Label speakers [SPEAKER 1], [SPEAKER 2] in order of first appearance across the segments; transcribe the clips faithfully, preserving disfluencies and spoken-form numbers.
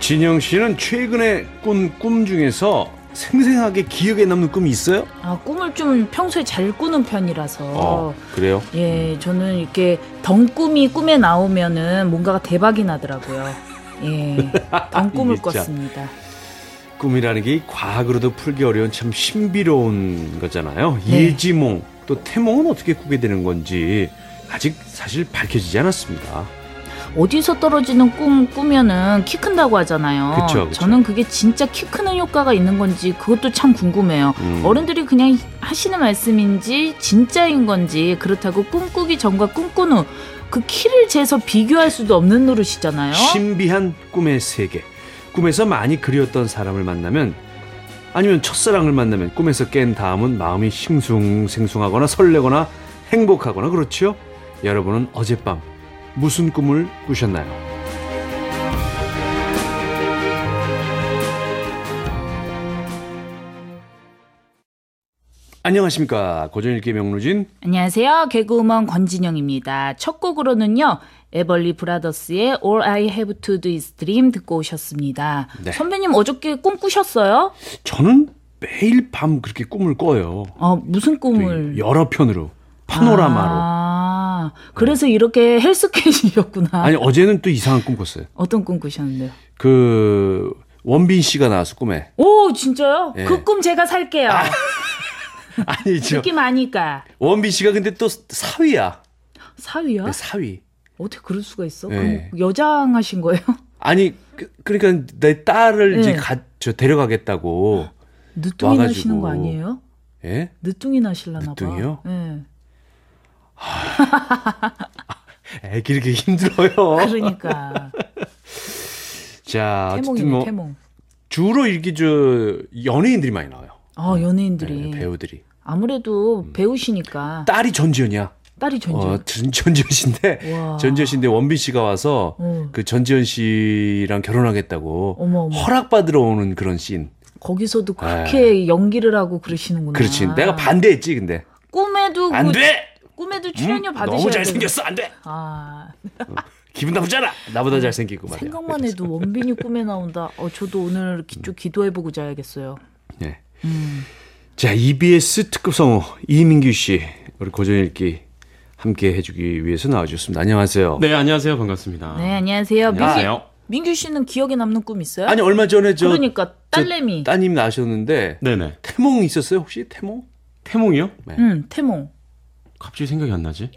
[SPEAKER 1] 진영 씨는 최근에 꾼 꿈 중에서 생생하게 기억에 남는 꿈이 있어요?
[SPEAKER 2] 아, 꿈을 좀 평소에 잘 꾸는 편이라서.
[SPEAKER 1] 어, 그래요?
[SPEAKER 2] 예, 저는 이렇게 덩꿈이 꿈에 나오면은 뭔가가 대박이 나더라고요. 예, 덩꿈을 꿨습니다.
[SPEAKER 1] 꿈이라는 게 과학으로도 풀기 어려운 참 신비로운 거잖아요.
[SPEAKER 2] 네.
[SPEAKER 1] 예지몽, 또 태몽은 어떻게 꾸게 되는 건지 아직 사실 밝혀지지 않았습니다.
[SPEAKER 2] 어디서 떨어지는 꿈 꾸면은 키 큰다고 하잖아요.
[SPEAKER 1] 그쵸, 그쵸.
[SPEAKER 2] 저는 그게 진짜 키 크는 효과가 있는 건지 그것도 참 궁금해요.
[SPEAKER 1] 음.
[SPEAKER 2] 어른들이 그냥 하시는 말씀인지 진짜인 건지, 그렇다고 꿈꾸기 전과 꿈꾼 후 그 키를 재서 비교할 수도 없는 노릇이잖아요.
[SPEAKER 1] 신비한 꿈의 세계. 꿈에서 많이 그리웠던 사람을 만나면, 아니면 첫사랑을 만나면 꿈에서 깬 다음은 마음이 싱숭생숭하거나 설레거나 행복하거나 그렇죠? 여러분은 어젯밤 무슨 꿈을 꾸셨나요? 안녕하십니까. 고전읽기 명루진.
[SPEAKER 2] 안녕하세요. 개그우먼 권진영입니다. 첫 곡으로는요, 에벌리 브라더스의 All I Have to Do is Dream 듣고 오셨습니다.
[SPEAKER 1] 네.
[SPEAKER 2] 선배님 어저께 꿈 꾸셨어요?
[SPEAKER 1] 저는 매일 밤 그렇게 꿈을 꿔요.
[SPEAKER 2] 어, 무슨 꿈을?
[SPEAKER 1] 여러 편으로, 파노라마로.
[SPEAKER 2] 아, 그래서 네. 이렇게 헬스케이셨구나.
[SPEAKER 1] 아니, 어제는 또 이상한 꿈 꿨어요.
[SPEAKER 2] 어떤 꿈 꾸셨는데요?
[SPEAKER 1] 그 원빈 씨가 나와서 꿈에.
[SPEAKER 2] 오, 진짜요?
[SPEAKER 1] 네.
[SPEAKER 2] 그 꿈 제가 살게요.
[SPEAKER 1] 아, 아니죠.
[SPEAKER 2] 느낌 아니까.
[SPEAKER 1] 원빈 씨가 근데 또 사위야.
[SPEAKER 2] 사위야?
[SPEAKER 1] 네, 사위.
[SPEAKER 2] 어떻게 그럴 수가 있어?
[SPEAKER 1] 네.
[SPEAKER 2] 그럼 여장하신 거예요?
[SPEAKER 1] 아니, 그, 그러니까 내 딸을
[SPEAKER 2] 네.
[SPEAKER 1] 이제 가, 저 데려가겠다고.
[SPEAKER 2] 늦둥이
[SPEAKER 1] 와가지고.
[SPEAKER 2] 나시는 거 아니에요?
[SPEAKER 1] 예?
[SPEAKER 2] 늦둥이 나실라나 봐.
[SPEAKER 1] 늦둥이요?
[SPEAKER 2] 네.
[SPEAKER 1] 애 기르기 힘들어요.
[SPEAKER 2] 그러니까.
[SPEAKER 1] 자, 어쨌든
[SPEAKER 2] 태몽이네,
[SPEAKER 1] 뭐
[SPEAKER 2] 태몽.
[SPEAKER 1] 주로 이렇게 저 연예인들이 많이 나와요.
[SPEAKER 2] 아, 연예인들이.
[SPEAKER 1] 네, 배우들이.
[SPEAKER 2] 아무래도 음. 배우시니까.
[SPEAKER 1] 딸이 전지현이야.
[SPEAKER 2] 딸이 전지현.
[SPEAKER 1] 어, 전, 전지현 씨인데,
[SPEAKER 2] 와.
[SPEAKER 1] 전지현 씨인데 원빈 씨가 와서
[SPEAKER 2] 어.
[SPEAKER 1] 그 전지현 씨랑 결혼하겠다고
[SPEAKER 2] 어머, 어머.
[SPEAKER 1] 허락받으러 오는 그런 씬.
[SPEAKER 2] 거기서도 그렇게
[SPEAKER 1] 에이.
[SPEAKER 2] 연기를 하고 그러시는구나.
[SPEAKER 1] 그렇지. 내가 반대했지, 근데.
[SPEAKER 2] 꿈에도
[SPEAKER 1] 안
[SPEAKER 2] 그,
[SPEAKER 1] 돼!
[SPEAKER 2] 꿈에도 출연료
[SPEAKER 1] 음,
[SPEAKER 2] 받으셔야
[SPEAKER 1] 너무
[SPEAKER 2] 돼요.
[SPEAKER 1] 잘생겼어, 안 돼!
[SPEAKER 2] 아.
[SPEAKER 1] 어, 기분 나쁘잖아. 나보다 잘생기고 말이야.
[SPEAKER 2] 생각만 해도 원빈이 꿈에 나온다. 어, 저도 오늘 기, 좀 기도해보고 자야겠어요.
[SPEAKER 1] 네.
[SPEAKER 2] 음.
[SPEAKER 1] 자, 이비에스 특급 성우 이민규 씨, 우리 고전읽기 함께 해주기 위해서 나와주셨습니다. 안녕하세요.
[SPEAKER 3] 네, 안녕하세요. 반갑습니다.
[SPEAKER 2] 네, 안녕하세요.
[SPEAKER 3] 안녕하세요.
[SPEAKER 2] 민규, 민규 씨는 기억에 남는 꿈 있어요?
[SPEAKER 1] 아니, 얼마 전에 저
[SPEAKER 2] 그러니까 딸내미.
[SPEAKER 1] 저 따님 나셨는데
[SPEAKER 3] 네네.
[SPEAKER 1] 태몽 있었어요, 혹시? 태몽?
[SPEAKER 3] 태몽이요?
[SPEAKER 1] 네.
[SPEAKER 2] 응, 태몽.
[SPEAKER 3] 갑자기 생각이 안 나지?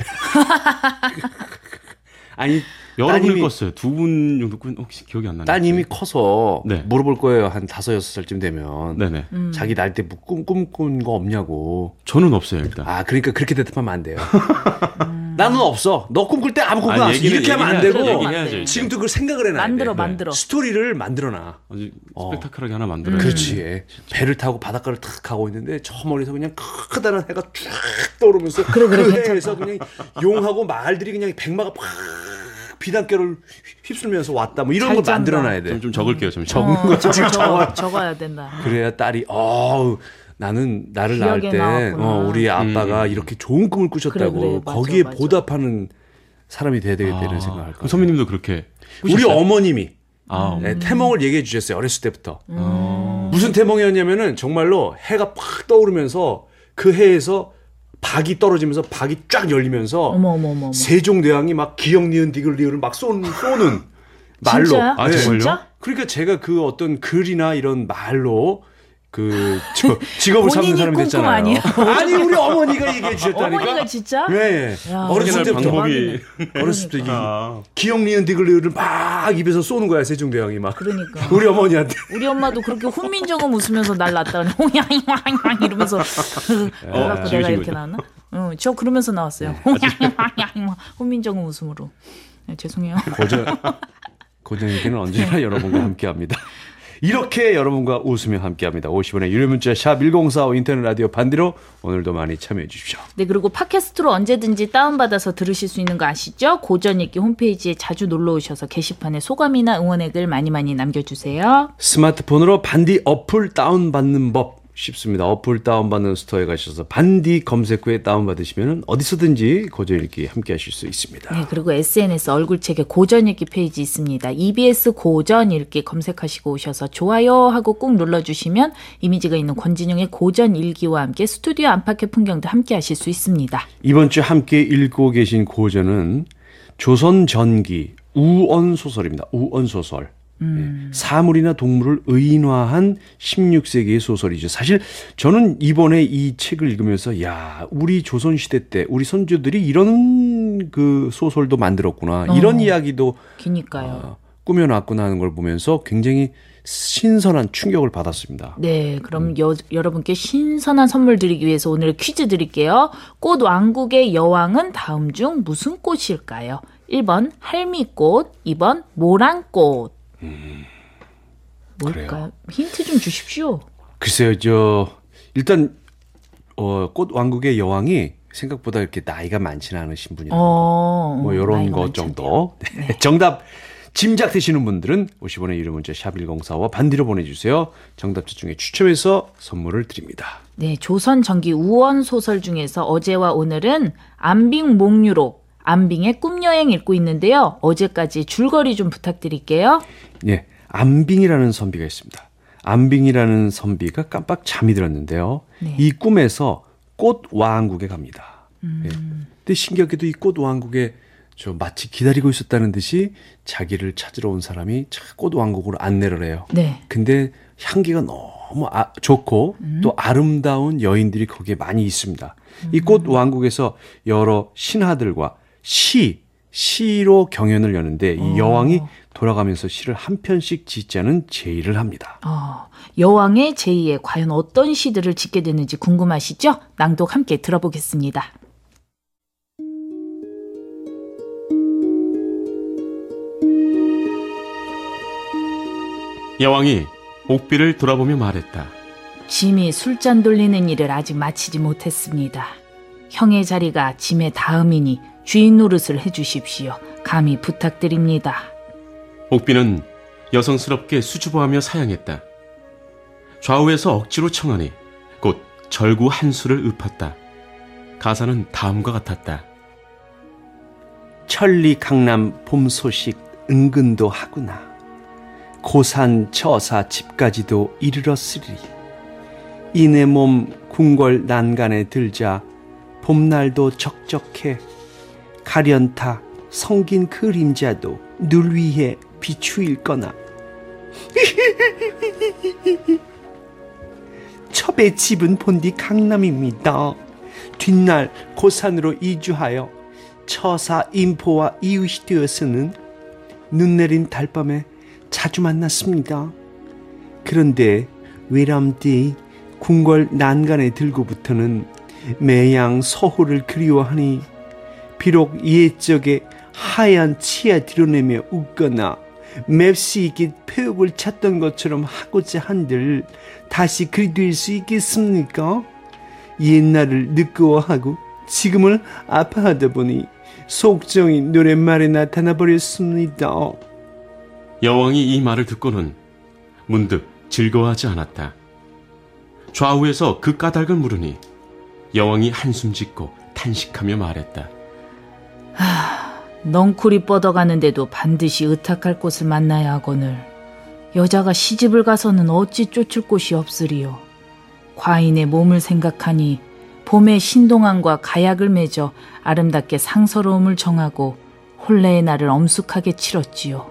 [SPEAKER 1] 아니,
[SPEAKER 3] 여러
[SPEAKER 1] 따님이,
[SPEAKER 3] 분을 꿨어요. 두 분 정도 꾼 혹시 기억이 안 나요?
[SPEAKER 1] 따님이 커서
[SPEAKER 3] 네.
[SPEAKER 1] 물어볼 거예요. 한 다섯 여섯 살쯤 되면.
[SPEAKER 3] 네네.
[SPEAKER 2] 음.
[SPEAKER 1] 자기 날 때 꿈, 꿈 꾼 거 없냐고.
[SPEAKER 3] 저는 없어요, 일단.
[SPEAKER 1] 아, 그러니까 그렇게 대답하면 안 돼요. 나는 없어. 너 꿈꿀 때 아무 꿈도
[SPEAKER 3] 아니,
[SPEAKER 1] 안 없어.
[SPEAKER 3] 얘기는-
[SPEAKER 1] 이렇게 하면 안
[SPEAKER 3] 얘기해야죠.
[SPEAKER 1] 되고.
[SPEAKER 3] 얘기해야죠, 일단.
[SPEAKER 1] 지금도 그걸 생각을 해놔야
[SPEAKER 2] 만들어,
[SPEAKER 1] 돼.
[SPEAKER 2] 만들어.
[SPEAKER 1] 스토리를 만들어놔.
[SPEAKER 3] 아주
[SPEAKER 1] 어.
[SPEAKER 3] 스펙타클하게 하나 만들어요.
[SPEAKER 1] 그렇지. 배를 타고 바닷가를 탁 가고 있는데 저 멀리서 그냥 크다란 해가 쫙 떠오르면서
[SPEAKER 2] 그래, 그래,
[SPEAKER 1] 그
[SPEAKER 2] 괜찮다.
[SPEAKER 1] 해에서 그냥 용하고 말들이 그냥 백마가 팍 비단결을 휩쓸면서 왔다. 뭐 이런
[SPEAKER 2] 잘
[SPEAKER 1] 걸
[SPEAKER 2] 짠다.
[SPEAKER 1] 만들어놔야 돼.
[SPEAKER 3] 좀, 좀 적을게요, 좀.
[SPEAKER 1] 적은
[SPEAKER 2] 어,
[SPEAKER 1] 거
[SPEAKER 2] 적,
[SPEAKER 1] 지금 적어.
[SPEAKER 2] 적, 적어야 된다.
[SPEAKER 1] 그래야 딸이 어우 나는 나를 낳을
[SPEAKER 2] 기억에
[SPEAKER 1] 때
[SPEAKER 2] 나왔구나.
[SPEAKER 1] 어, 우리 아빠가
[SPEAKER 3] 음.
[SPEAKER 1] 이렇게 좋은 꿈을 꾸셨다고
[SPEAKER 2] 그래, 그래. 맞아,
[SPEAKER 1] 거기에
[SPEAKER 2] 맞아.
[SPEAKER 1] 보답하는 사람이 돼야 되겠다는
[SPEAKER 3] 아,
[SPEAKER 1] 생각을 할
[SPEAKER 3] 그럼
[SPEAKER 1] 거예요.
[SPEAKER 3] 선배님도 그렇게.
[SPEAKER 1] 우리
[SPEAKER 3] 꾸셨어요?
[SPEAKER 1] 어머님이
[SPEAKER 3] 아,
[SPEAKER 1] 네, 태몽을 얘기해 주셨어요. 어렸을 때부터.
[SPEAKER 3] 어.
[SPEAKER 1] 무슨 태몽이었냐면은 정말로 해가 팍 떠오르면서 그 해에서 박이 떨어지면서 박이 쫙 열리면서
[SPEAKER 2] 어머, 어머, 어머. 어머.
[SPEAKER 1] 세종대왕이 막 기역 니은 디귿 리을을 막 쏘는, 쏘는 말로.
[SPEAKER 2] 진짜요?
[SPEAKER 3] 아,
[SPEAKER 1] 네.
[SPEAKER 3] 정말요?
[SPEAKER 2] 진짜?
[SPEAKER 1] 그러니까 제가 그 어떤 글이나 이런 말로 그 저, 직업을 삼는
[SPEAKER 2] 본인이
[SPEAKER 1] 사람이
[SPEAKER 2] 꿈꿈
[SPEAKER 1] 됐잖아요.
[SPEAKER 2] 아니에요?
[SPEAKER 1] 아니 우리 어머니가 얘기해 주셨다니까.
[SPEAKER 2] 어머니가 진짜?
[SPEAKER 1] 네.
[SPEAKER 2] 야,
[SPEAKER 1] 어렸을 때부터
[SPEAKER 3] 방법이.
[SPEAKER 1] 어렸을 때
[SPEAKER 3] 아.
[SPEAKER 1] 기역 니은 디귿 리을을 막 입에서 쏘는 거야 세종대왕이 막.
[SPEAKER 2] 그러니까.
[SPEAKER 1] 우리 어머니한테.
[SPEAKER 2] 우리 엄마도 그렇게 훈민정음 웃으면서 날 낳았다. 홍양양양 이러면서 그래갖고 내가
[SPEAKER 3] 지우신
[SPEAKER 2] 이렇게
[SPEAKER 3] 거죠?
[SPEAKER 2] 나왔나? 응, 저 그러면서 나왔어요. 홍양양양 훈민정음 웃음으로. 네, 죄송해요.
[SPEAKER 1] 고전 고전에게는 언제나 여러분과 함께합니다. 이렇게 여러분과 웃으며 함께합니다. 오십 원의 유료 문자 샵 일공사오 인터넷 라디오 반디로 오늘도 많이 참여해 주십시오.
[SPEAKER 2] 네, 그리고 팟캐스트로 언제든지 다운받아서 들으실 수 있는 거 아시죠? 고전읽기 홈페이지에 자주 놀러 오셔서 게시판에 소감이나 응원의 글 많이 많이 남겨주세요.
[SPEAKER 1] 스마트폰으로 반디 어플 다운받는 법 쉽습니다. 어플 다운받는 스토어에 가셔서 반디 검색 후에 다운받으시면 어디서든지 고전 읽기 함께 하실 수 있습니다.
[SPEAKER 2] 네, 그리고 에스엔에스 얼굴책에 고전 읽기 페이지 있습니다. 이비에스 고전 읽기 검색하시고 오셔서 좋아요 하고 꾹 눌러주시면 이미지가 있는 권진영의 고전 일기와 함께 스튜디오 안팎의 풍경도 함께 하실 수 있습니다.
[SPEAKER 1] 이번 주 함께 읽고 계신 고전은 조선 전기 우언 소설입니다. 우언 소설. 음. 네. 사물이나 동물을 의인화한 십육 세기의 소설이죠. 사실 저는 이번에 이 책을 읽으면서 야, 우리 조선 시대 때 우리 선조들이 이런 그 소설도 만들었구나.
[SPEAKER 2] 어.
[SPEAKER 1] 이런 이야기도
[SPEAKER 2] 그러니까요.
[SPEAKER 1] 어, 꾸며놨구나 하는 걸 보면서 굉장히 신선한 충격을 받았습니다.
[SPEAKER 2] 네, 그럼 여, 여러분께 신선한 선물 드리기 위해서 오늘 퀴즈 드릴게요. 꽃 왕국의 여왕은 다음 중 무슨 꽃일까요? 일 번 할미꽃, 이 번 모란꽃.
[SPEAKER 1] 음,
[SPEAKER 2] 뭘까요?
[SPEAKER 1] 그래요.
[SPEAKER 2] 힌트 좀 주십시오.
[SPEAKER 1] 글쎄요, 저 일단 어, 꽃 왕국의 여왕이 생각보다 이렇게 나이가 많지는 않으신 분이라는
[SPEAKER 2] 어,
[SPEAKER 1] 거. 뭐 이런
[SPEAKER 2] 나이가
[SPEAKER 1] 것
[SPEAKER 2] 많지
[SPEAKER 1] 정도. 네. 정답 짐작되시는 분들은 오십 원의 유료 문자 샵 일공사와 반디로 보내주세요. 정답자 중에 추첨해서 선물을 드립니다.
[SPEAKER 2] 네, 조선 전기 우원 소설 중에서 어제와 오늘은 안빙 몽유록, 안빙의 꿈여행 읽고 있는데요. 어제까지 줄거리 좀 부탁드릴게요.
[SPEAKER 1] 예, 안빙이라는 선비가 있습니다. 안빙이라는 선비가 깜빡 잠이 들었는데요.
[SPEAKER 2] 네.
[SPEAKER 1] 이 꿈에서 꽃 왕국에 갑니다.
[SPEAKER 2] 음.
[SPEAKER 1] 예. 근데 신기하게도 이 꽃 왕국에 저 마치 기다리고 있었다는 듯이 자기를 찾으러 온 사람이 꽃 왕국으로 안내를 해요.
[SPEAKER 2] 네.
[SPEAKER 1] 근데 향기가 너무 아, 좋고
[SPEAKER 2] 음.
[SPEAKER 1] 또 아름다운 여인들이 거기에 많이 있습니다. 음. 이 꽃 왕국에서 여러 신하들과 시, 시로 경연을 여는데 이 여왕이 돌아가면서 시를 한 편씩 짓자는 제의를 합니다.
[SPEAKER 2] 어, 여왕의 제의에 과연 어떤 시들을 짓게 되는지 궁금하시죠? 낭독 함께 들어보겠습니다.
[SPEAKER 3] 여왕이 옥비를 돌아보며 말했다.
[SPEAKER 2] 짐이 술잔 돌리는 일을 아직 마치지 못했습니다. 형의 자리가 짐의 다음이니 주인 노릇을 해주십시오. 감히 부탁드립니다.
[SPEAKER 3] 옥비는 여성스럽게 수줍어하며 사양했다. 좌우에서 억지로 청하니 곧 절구 한 수를 읊었다. 가사는 다음과 같았다.
[SPEAKER 1] 천리 강남 봄 소식 은근도 하구나. 고산 저사 집까지도 이르렀으리. 이내 몸 궁궐 난간에 들자 봄날도 적적해. 가련타 성긴 그림자도 눈 위에 비추일거나. 첩의 집은 본디 강남입니다. 뒷날 고산으로 이주하여 처사 인포와 이웃이 되어서는 눈 내린 달밤에 자주 만났습니다. 그런데 외람뒤 궁궐 난간에 들고부터는 매양 서호를 그리워하니 비록 옛적에 하얀 치아 드러내며 웃거나 맵시 있게 표욕을 찾던 것처럼 하고자 한들 다시 그리 될 수 있겠습니까? 옛날을 느끼워하고 지금을 아파하다 보니 속정이 노랫말에 나타나 버렸습니다.
[SPEAKER 3] 여왕이 이 말을 듣고는 문득 즐거워하지 않았다. 좌우에서 그 까닭을 물으니 여왕이 한숨 짓고 탄식하며 말했다.
[SPEAKER 2] 하, 넝쿨이 뻗어가는데도 반드시 의탁할 곳을 만나야 하거늘 여자가 시집을 가서는 어찌 쫓을 곳이 없으리요. 과인의 몸을 생각하니 봄의 신동안과 가약을 맺어 아름답게 상서로움을 정하고 혼례의 날을 엄숙하게 치렀지요.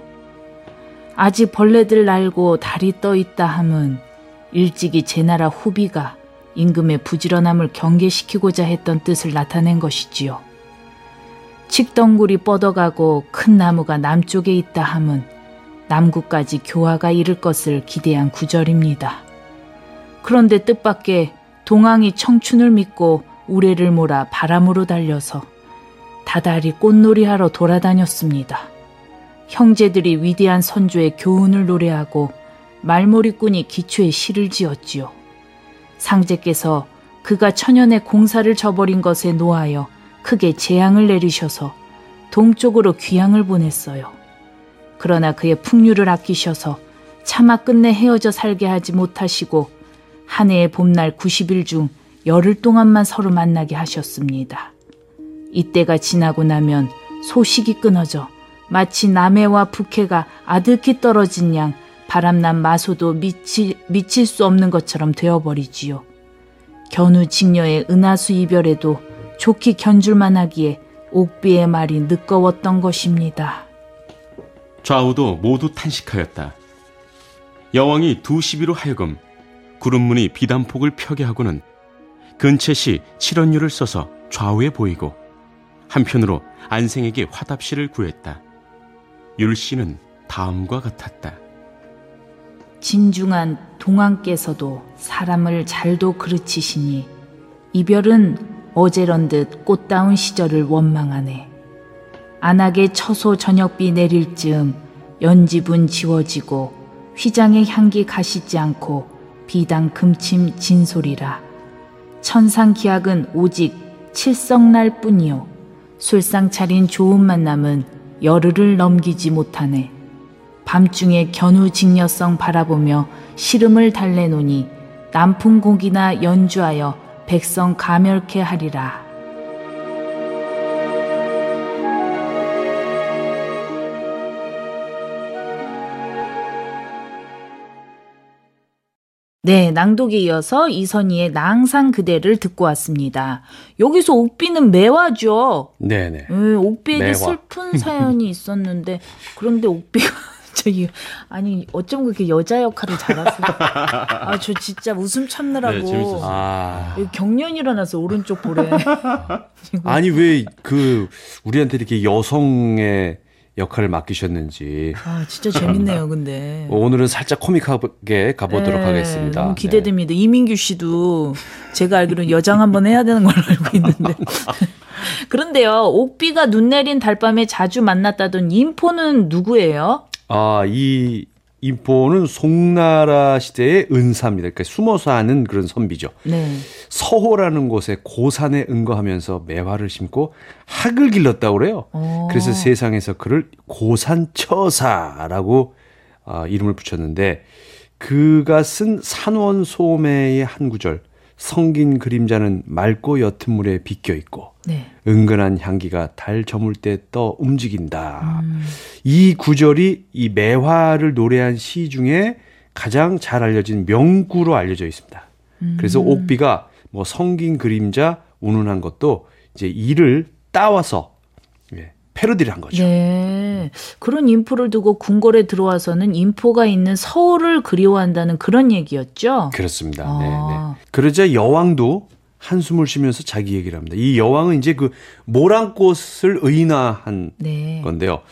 [SPEAKER 2] 아직 벌레들 날고 달이 떠있다 함은 일찍이 제나라 후비가 임금의 부지런함을 경계시키고자 했던 뜻을 나타낸 것이지요. 칡덩굴이 뻗어가고 큰 나무가 남쪽에 있다 함은 남구까지 교화가 이를 것을 기대한 구절입니다. 그런데 뜻밖의 동항이 청춘을 믿고 우레를 몰아 바람으로 달려서 다달이 꽃놀이하러 돌아다녔습니다. 형제들이 위대한 선조의 교훈을 노래하고 말모리꾼이 기초에 시를 지었지요. 상제께서 그가 천연의 공사를 저버린 것에 노하여 크게 재앙을 내리셔서 동쪽으로 귀향을 보냈어요. 그러나 그의 풍류를 아끼셔서 차마 끝내 헤어져 살게 하지 못하시고 한 해의 봄날 구십 일 중 열흘 동안만 서로 만나게 하셨습니다. 이때가 지나고 나면 소식이 끊어져 마치 남해와 북해가 아득히 떨어진 양 바람난 마소도 미치, 미칠 수 없는 것처럼 되어버리지요. 견우직녀의 은하수 이별에도 좋게 견줄만 하기에 옥비의 말이 느꺼웠던 것입니다.
[SPEAKER 3] 좌우도 모두 탄식하였다. 여왕이 두 시비로 하여금 구름무늬 비단폭을 펴게 하고는 근채시 칠언유를 써서 좌우에 보이고 한편으로 안생에게 화답시를 구했다. 율시는 다음과 같았다.
[SPEAKER 2] 진중한 동안께서도 사람을 잘도 그르치시니 이별은 어제런 듯 꽃다운 시절을 원망하네. 안하게 처소 저녁비 내릴 즈음 연집은 지워지고 휘장의 향기 가시지 않고 비당 금침 진소리라. 천상기약은 오직 칠성날 뿐이요 술상 차린 좋은 만남은 열흘을 넘기지 못하네. 밤중에 견우직녀성 바라보며 시름을 달래노니 남풍곡이나 연주하여 백성 가멸케 하리라. 네, 낭독에 이어서 이선희의 나 항상 그대를 듣고 왔습니다. 여기서 옥비는 매화죠.
[SPEAKER 1] 네네.
[SPEAKER 2] 음, 옥비에게
[SPEAKER 1] 매화.
[SPEAKER 2] 슬픈 사연이 있었는데 그런데 옥비가 저기 아니 어쩜 그렇게 여자 역할을 잘하세요? 아, 저 진짜 웃음 참느라고
[SPEAKER 3] 네, 재밌었어요.
[SPEAKER 1] 아.
[SPEAKER 2] 여기 경련이 일어나서 오른쪽 볼에
[SPEAKER 1] 아니 왜 그 우리한테 이렇게 여성의 역할을 맡기셨는지.
[SPEAKER 2] 아, 진짜 재밌네요, 근데.
[SPEAKER 1] 오늘은 살짝 코믹하게 가보도록
[SPEAKER 2] 네,
[SPEAKER 1] 하겠습니다.
[SPEAKER 2] 너무 기대됩니다. 이민규 씨도 제가 알기로는 여장 한번 해야 되는 걸로 알고 있는데. 그런데요, 옥비가 눈 내린 달밤에 자주 만났다던 인포는 누구예요?
[SPEAKER 1] 아, 이 인포는 송나라 시대의 은사입니다. 그러니까 숨어서 하는 그런 선비죠.
[SPEAKER 2] 네.
[SPEAKER 1] 서호라는 곳에 고산에 응거하면서 매화를 심고 학을 길렀다고 그래요.
[SPEAKER 2] 오.
[SPEAKER 1] 그래서 세상에서 그를 고산처사라고 어, 이름을 붙였는데 그가 쓴 산원소매의 한 구절 성긴 그림자는 맑고 옅은 물에 비껴 있고
[SPEAKER 2] 네.
[SPEAKER 1] 은근한 향기가 달 저물 때 떠 움직인다.
[SPEAKER 2] 음.
[SPEAKER 1] 이 구절이 이 매화를 노래한 시 중에 가장 잘 알려진 명구로 알려져 있습니다.
[SPEAKER 2] 음.
[SPEAKER 1] 그래서 옥비가 뭐 성긴 그림자 운운한 것도 이제 이를 따와서 예, 패러디를 한 거죠.
[SPEAKER 2] 네. 그런 인포를 두고 궁궐에 들어와서는 인포가 있는 서울을 그리워한다는 그런 얘기였죠?
[SPEAKER 1] 그렇습니다.
[SPEAKER 2] 아.
[SPEAKER 1] 네, 네. 그러자 여왕도 한숨을 쉬면서 자기 얘기를 합니다. 이 여왕은 이제 그 모란꽃을 의인화한
[SPEAKER 2] 네.
[SPEAKER 1] 건데요.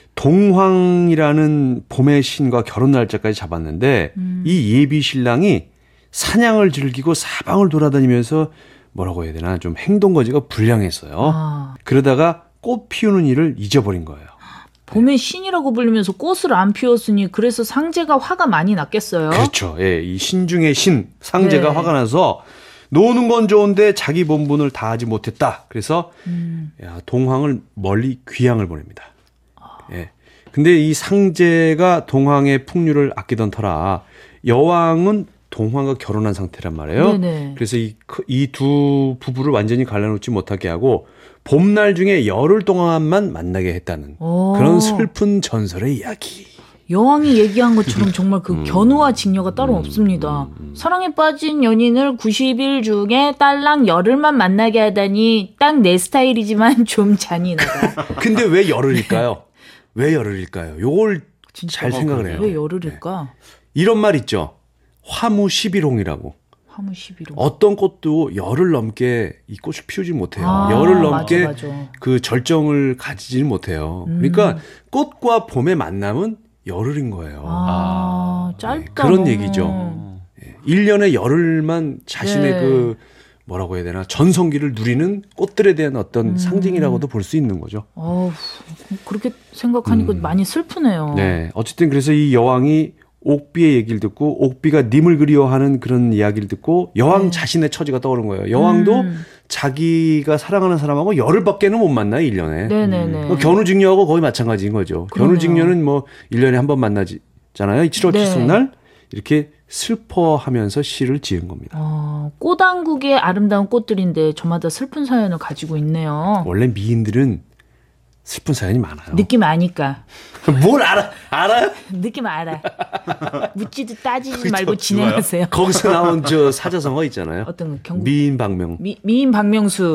[SPEAKER 1] 동황이라는 봄의 신과 결혼 날짜까지 잡았는데
[SPEAKER 2] 음.
[SPEAKER 1] 이 예비 신랑이 사냥을 즐기고 사방을 돌아다니면서 뭐라고 해야 되나 좀 행동거지가 불량했어요.
[SPEAKER 2] 아.
[SPEAKER 1] 그러다가 꽃 피우는 일을 잊어버린 거예요.
[SPEAKER 2] 봄의 신이라고 불리면서 꽃을 안 피웠으니 그래서 상제가 화가 많이 났겠어요.
[SPEAKER 1] 그렇죠. 예, 이 신중의 신 상제가
[SPEAKER 2] 네.
[SPEAKER 1] 화가 나서 노는 건 좋은데 자기 본분을 다하지 못했다. 그래서
[SPEAKER 2] 음.
[SPEAKER 1] 야, 동황을 멀리 귀양을 보냅니다. 예. 근데 이 상제가 동황의 풍류를 아끼던 터라 여왕은 동황과 결혼한 상태란 말이에요.
[SPEAKER 2] 네네.
[SPEAKER 1] 그래서 이 이 두 부부를 완전히 갈라놓지 못하게 하고 봄날 중에 열흘 동안만 만나게 했다는
[SPEAKER 2] 오.
[SPEAKER 1] 그런 슬픈 전설의 이야기.
[SPEAKER 2] 여왕이 얘기한 것처럼 정말 그 견우와 직녀가 따로 없습니다. 사랑에 빠진 연인을 구십 일 중에 딸랑 열흘만 만나게 하다니 딱 내 스타일이지만 좀 잔인하다.
[SPEAKER 1] 근데 왜 열흘일까요? 왜 열흘일까요? 요걸
[SPEAKER 2] 진짜
[SPEAKER 1] 잘 생각을 해요.
[SPEAKER 2] 왜 열흘일까?
[SPEAKER 1] 이런 말 있죠. 화무 십일홍이라고.
[SPEAKER 2] 화무 십일 호.
[SPEAKER 1] 어떤 꽃도 열흘 넘게 이 꽃을 피우지 못해요.
[SPEAKER 2] 아,
[SPEAKER 1] 열흘 넘게
[SPEAKER 2] 맞아, 맞아.
[SPEAKER 1] 그 절정을 가지지 못해요.
[SPEAKER 2] 음.
[SPEAKER 1] 그러니까 꽃과 봄의 만남은 열흘인 거예요.
[SPEAKER 2] 아,
[SPEAKER 1] 네,
[SPEAKER 2] 짧다.
[SPEAKER 1] 그런
[SPEAKER 2] 너무.
[SPEAKER 1] 얘기죠. 일 년에 열흘만 자신의
[SPEAKER 2] 네.
[SPEAKER 1] 그 뭐라고 해야 되나 전성기를 누리는 꽃들에 대한 어떤
[SPEAKER 2] 음.
[SPEAKER 1] 상징이라고도 볼 수 있는 거죠.
[SPEAKER 2] 어후, 그렇게 생각하니까
[SPEAKER 1] 음.
[SPEAKER 2] 많이 슬프네요.
[SPEAKER 1] 네. 어쨌든 그래서 이 여왕이 옥비의 얘기를 듣고 옥비가 님을 그리워하는 그런 이야기를 듣고 여왕
[SPEAKER 2] 네.
[SPEAKER 1] 자신의 처지가 떠오른 거예요. 여왕도
[SPEAKER 2] 음.
[SPEAKER 1] 자기가 사랑하는 사람하고 열흘밖에는 못 만나요, 일 년에.
[SPEAKER 2] 네네네.
[SPEAKER 1] 뭐 견우직녀하고 거의 마찬가지인 거죠.
[SPEAKER 2] 그러네요.
[SPEAKER 1] 견우직녀는 뭐 일 년에 한 번 만나잖아요. 칠월
[SPEAKER 2] 네.
[SPEAKER 1] 칠성날 이렇게 슬퍼하면서 시를 지은 겁니다.
[SPEAKER 2] 어, 꽃왕국의 아름다운 꽃들인데 저마다 슬픈 사연을 가지고 있네요.
[SPEAKER 1] 원래 미인들은 슬픈 사연이 많아요.
[SPEAKER 2] 느낌 아니까.
[SPEAKER 1] 뭘 알아? 알아요?
[SPEAKER 2] 느낌 알아. 묻지도 따지지
[SPEAKER 1] 그게
[SPEAKER 2] 말고
[SPEAKER 1] 더
[SPEAKER 2] 진행하세요.
[SPEAKER 1] 거기서 나온 저 사자성어 있잖아요.
[SPEAKER 2] 어떤 거? 경북
[SPEAKER 1] 미인 박명.
[SPEAKER 2] 미, 미인 박명수.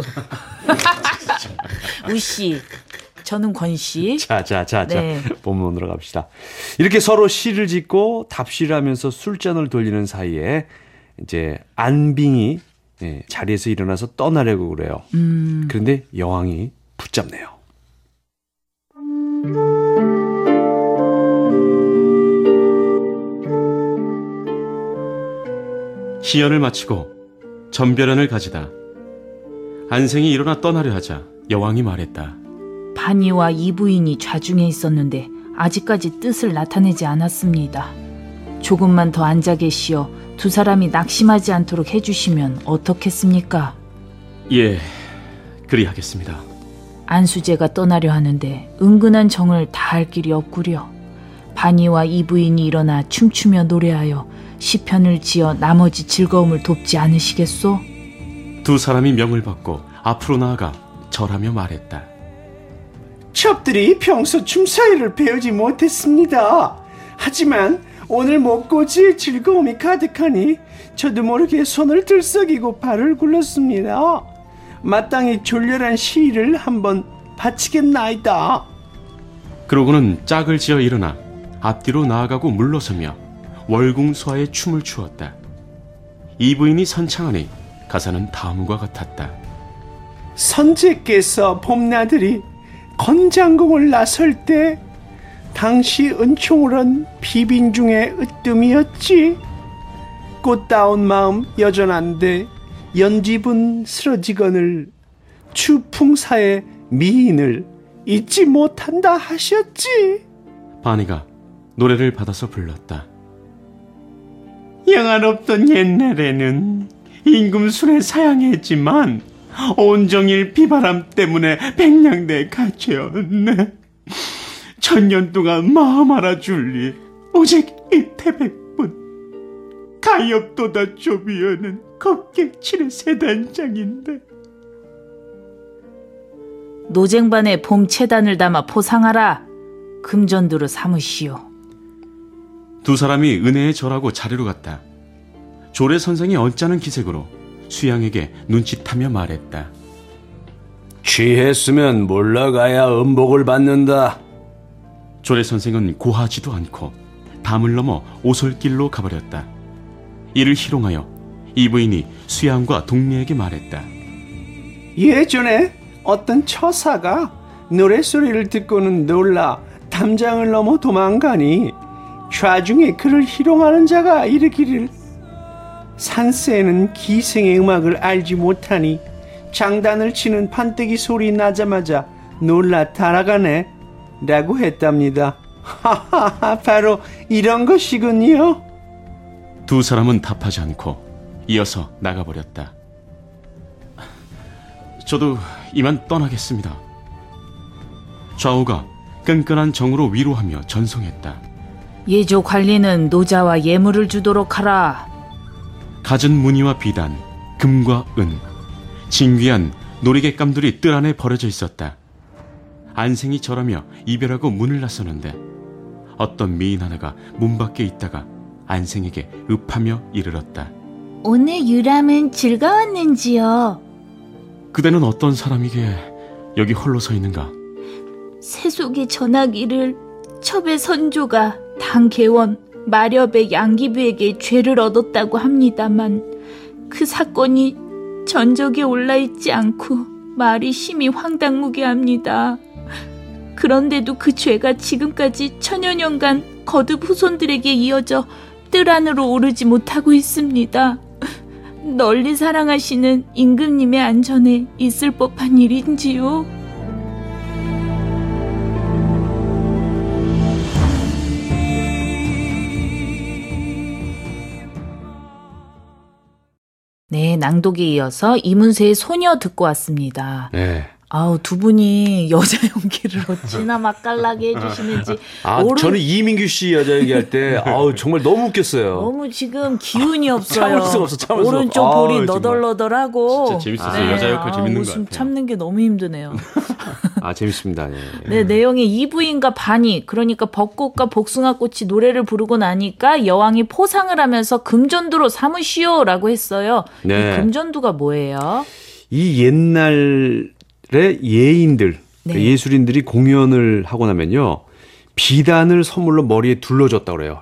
[SPEAKER 2] 우씨. 저는 권씨.
[SPEAKER 1] 자, 자, 자,
[SPEAKER 2] 네.
[SPEAKER 1] 자. 본문으로 갑시다. 이렇게 서로 시를 짓고 답시를 하면서 술잔을 돌리는 사이에 이제 안빙이 예, 자리에서 일어나서 떠나려고 그래요.
[SPEAKER 2] 음.
[SPEAKER 1] 그런데 여왕이 붙잡네요.
[SPEAKER 3] 시연을 마치고 전별연을 가지다 안생이 일어나 떠나려 하자 여왕이 말했다.
[SPEAKER 2] 반이와 이부인이 좌중에 있었는데 아직까지 뜻을 나타내지 않았습니다. 조금만 더 앉아 계시어 두 사람이 낙심하지 않도록 해주시면 어떻겠습니까?
[SPEAKER 3] 예, 그리하겠습니다.
[SPEAKER 2] 안수재가 떠나려 하는데 은근한 정을 다할 길이 없구려. 반이와 이부인이 일어나 춤추며 노래하여 시편을 지어 나머지 즐거움을 돕지 않으시겠소?
[SPEAKER 3] 두 사람이 명을 받고 앞으로 나아가 절하며 말했다.
[SPEAKER 4] 첩들이 평소 춤사위를 배우지 못했습니다. 하지만 오늘 먹고 질 즐거움이 가득하니 저도 모르게 손을 들썩이고 발을 굴렀습니다. 마땅히 졸렬한 시를 한번 바치겠나이다.
[SPEAKER 3] 그러고는 짝을 지어 일어나 앞뒤로 나아가고 물러서며 월궁수하에 춤을 추었다. 이 부인이 선창하니 가사는 다음과 같았다.
[SPEAKER 4] 선제께서 봄나들이 건장궁을 나설 때 당시 은총을 비빈 중에 으뜸이었지. 꽃다운 마음 여전한데 연집은 쓰러지거늘 추풍사의 미인을 잊지 못한다 하셨지.
[SPEAKER 3] 반이가 노래를 받아서 불렀다.
[SPEAKER 5] 영화롭던 옛날에는 임금술에 사양했지만 온종일 비바람 때문에 백량대에 갇혀였네. 천년 동안 마음 알아줄리 오직 이태백뿐. 가엾도다 조비여는 겁객칠의 세단장인데.
[SPEAKER 2] 노쟁반에 봄 채단을 담아 포상하라. 금전두로 삼으시오.
[SPEAKER 3] 두 사람이 은혜에 절하고 자리로 갔다. 조례 선생이 언짢은 기색으로 수양에게 눈짓하며 말했다.
[SPEAKER 1] 취했으면 몰라가야 음복을 받는다.
[SPEAKER 3] 조례 선생은 고하지도 않고 담을 넘어 오솔길로 가버렸다. 이를 희롱하여 이 부인이 수양과 동리에게 말했다.
[SPEAKER 4] 예전에 어떤 처사가 노랫소리를 듣고는 놀라 담장을 넘어 도망가니 좌중에 그를 희롱하는 자가 이르기를 산새는 기생의 음악을 알지 못하니 장단을 치는 판때기 소리 나자마자 놀라 달아가네 라고 했답니다. 하하하, 바로 이런 것이군요.
[SPEAKER 3] 두 사람은 답하지 않고 이어서 나가버렸다. 저도 이만 떠나겠습니다. 좌우가 끈끈한 정으로 위로하며 전송했다.
[SPEAKER 2] 예조 관리는 노자와 예물을 주도록 하라.
[SPEAKER 3] 갖은 무늬와 비단, 금과 은, 진귀한 놀이객감들이 뜰 안에 버려져 있었다. 안생이 절하며 이별하고 문을 나서는데 어떤 미인 하나가 문 밖에 있다가 안생에게 읍하며 이르렀다.
[SPEAKER 2] 오늘 유람은 즐거웠는지요?
[SPEAKER 3] 그대는 어떤 사람이기에 여기 홀로 서 있는가?
[SPEAKER 2] 세속에 전하기를 첩의 선조가 당개원 마렵의 양기부에게 죄를 얻었다고 합니다만 그 사건이 전적에 올라있지 않고 말이 심히 황당무게 합니다. 그런데도 그 죄가 지금까지 천여 년간 거듭 후손들에게 이어져 뜰 안으로 오르지 못하고 있습니다. 널리 사랑하시는 임금님의 안전에 있을 법한 일인지요? 네, 낭독에 이어서 이문세의 소녀 듣고 왔습니다.
[SPEAKER 1] 네.
[SPEAKER 2] 아우, 두 분이 여자 연기를 어찌나 맛깔나게 해주시는지.
[SPEAKER 1] 아,
[SPEAKER 2] 오른-
[SPEAKER 1] 저는 이민규 씨 여자 얘기할 때, 아우, 정말 너무 웃겼어요.
[SPEAKER 2] 너무 지금 기운이 없어요.
[SPEAKER 1] 참을 수가 없어, 참을 수가
[SPEAKER 2] 오른쪽
[SPEAKER 1] 없어.
[SPEAKER 2] 볼이
[SPEAKER 1] 아우, 정말.
[SPEAKER 2] 너덜너덜하고.
[SPEAKER 3] 진짜 재밌었어요. 여자 역할 재밌는 것
[SPEAKER 2] 웃음
[SPEAKER 3] 같아요.
[SPEAKER 2] 참는 게 너무 힘드네요.
[SPEAKER 1] 아, 재밌습니다. 네.
[SPEAKER 2] 네, 내용이 이부인과 반이, 그러니까 벚꽃과 복숭아꽃이 노래를 부르고 나니까 여왕이 포상을 하면서 금전두로 삼으시오라고 했어요.
[SPEAKER 1] 네.
[SPEAKER 2] 이 금전두가 뭐예요?
[SPEAKER 1] 이 옛날의 예인들,
[SPEAKER 2] 네.
[SPEAKER 1] 예술인들이 공연을 하고 나면요, 비단을 선물로 머리에 둘러줬다고 그래요.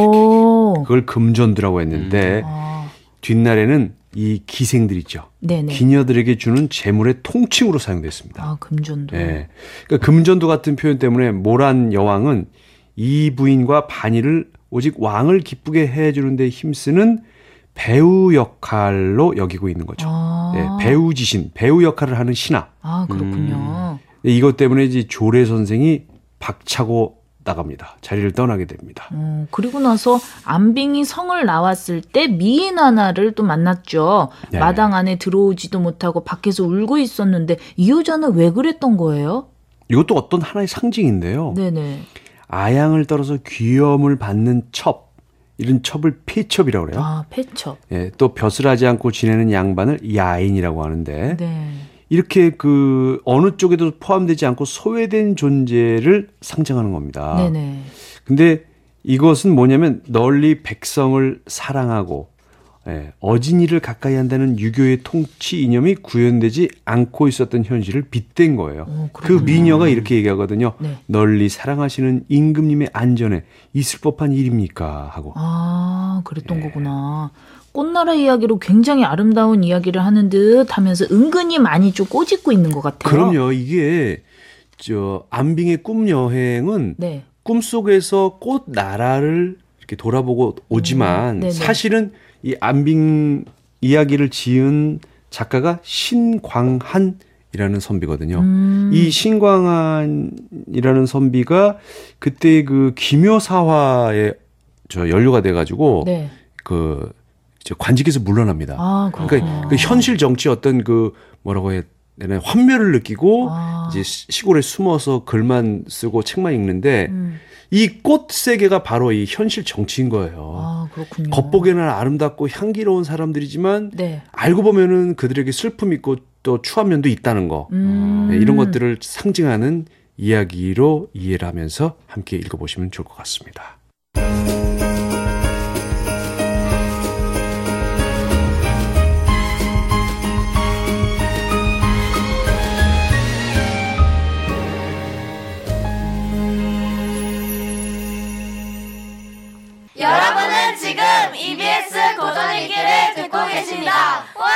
[SPEAKER 2] 오.
[SPEAKER 1] 그걸 금전두라고 했는데,
[SPEAKER 2] 아,
[SPEAKER 1] 뒷날에는 이 기생들 있죠.
[SPEAKER 2] 네네.
[SPEAKER 1] 기녀들에게 주는 재물의 통칭으로 사용됐습니다.
[SPEAKER 2] 아, 금전두.
[SPEAKER 1] 예. 그러니까 금전두 같은 표현 때문에 모란 여왕은 이 부인과 반이를 오직 왕을 기쁘게 해주는 데 힘쓰는 배우 역할로 여기고 있는 거죠.
[SPEAKER 2] 아.
[SPEAKER 1] 예, 배우 지신, 배우 역할을 하는 신하.
[SPEAKER 2] 아, 그렇군요.
[SPEAKER 1] 이것 때문에 이제 조례 선생이 박차고 나갑니다. 자리를 떠나게 됩니다.
[SPEAKER 2] 어, 그리고 나서 안빙이 성을 나왔을 때 미인 하나를 또 만났죠.
[SPEAKER 1] 네.
[SPEAKER 2] 마당 안에 들어오지도 못하고 밖에서 울고 있었는데 이 여자는 왜 그랬던 거예요?
[SPEAKER 1] 이것도 어떤 하나의 상징인데요.
[SPEAKER 2] 네네.
[SPEAKER 1] 아양을 떨어서 귀염을 받는 첩, 이런 첩을 폐첩이라고 그래요.
[SPEAKER 2] 아, 폐첩.
[SPEAKER 1] 예, 또 벼슬 하지 않고 지내는 양반을 야인이라고 하는데,
[SPEAKER 2] 네.
[SPEAKER 1] 이렇게 그 어느 쪽에도 포함되지 않고 소외된 존재를 상징하는 겁니다.
[SPEAKER 2] 네네.
[SPEAKER 1] 근데 이것은 뭐냐면 널리 백성을 사랑하고, 예, 어진이를 가까이 한다는 유교의 통치 이념이 구현되지 않고 있었던 현실을 빗댄 거예요.
[SPEAKER 2] 오,
[SPEAKER 1] 그
[SPEAKER 2] 그렇구나.
[SPEAKER 1] 미녀가 이렇게 얘기하거든요.
[SPEAKER 2] 네.
[SPEAKER 1] 널리 사랑하시는 임금님의 안전에 있을 법한 일입니까? 하고.
[SPEAKER 2] 아, 그랬던
[SPEAKER 1] 네.
[SPEAKER 2] 거구나. 꽃나라 이야기로 굉장히 아름다운 이야기를 하는 듯 하면서 은근히 많이 좀 꼬집고 있는 것 같아요.
[SPEAKER 1] 그럼요. 이게 저 안빙의 꿈 여행은
[SPEAKER 2] 네.
[SPEAKER 1] 꿈속에서 꽃 나라를 이렇게 돌아보고 오지만
[SPEAKER 2] 음, 네네.
[SPEAKER 1] 사실은 이 안빙 이야기를 지은 작가가 신광한이라는 선비거든요.
[SPEAKER 2] 음.
[SPEAKER 1] 이 신광한이라는 선비가 그때 그 기묘사화에 저 연루가 돼가지고
[SPEAKER 2] 네.
[SPEAKER 1] 그 이제 관직에서 물러납니다.
[SPEAKER 2] 아, 그렇구나.
[SPEAKER 1] 그러니까 그 현실 정치 어떤 그 뭐라고 해야 되나 환멸을 느끼고
[SPEAKER 2] 아.
[SPEAKER 1] 이제 시- 시골에 숨어서 글만 쓰고 책만 읽는데
[SPEAKER 2] 음.
[SPEAKER 1] 이 꽃 세계가 바로 이 현실 정치인 거예요.
[SPEAKER 2] 아, 그렇군요.
[SPEAKER 1] 겉보기에는 아름답고 향기로운 사람들이지만
[SPEAKER 2] 네.
[SPEAKER 1] 알고 보면은 그들에게 슬픔 있고 또 추한 면도 있다는 거.
[SPEAKER 2] 음.
[SPEAKER 1] 네, 이런 것들을 상징하는 이야기로 이해를 하면서 함께 읽어보시면 좋을 것 같습니다.
[SPEAKER 6] 여러분은 지금 이비에스 고전일기를 듣고 계십니다. 와!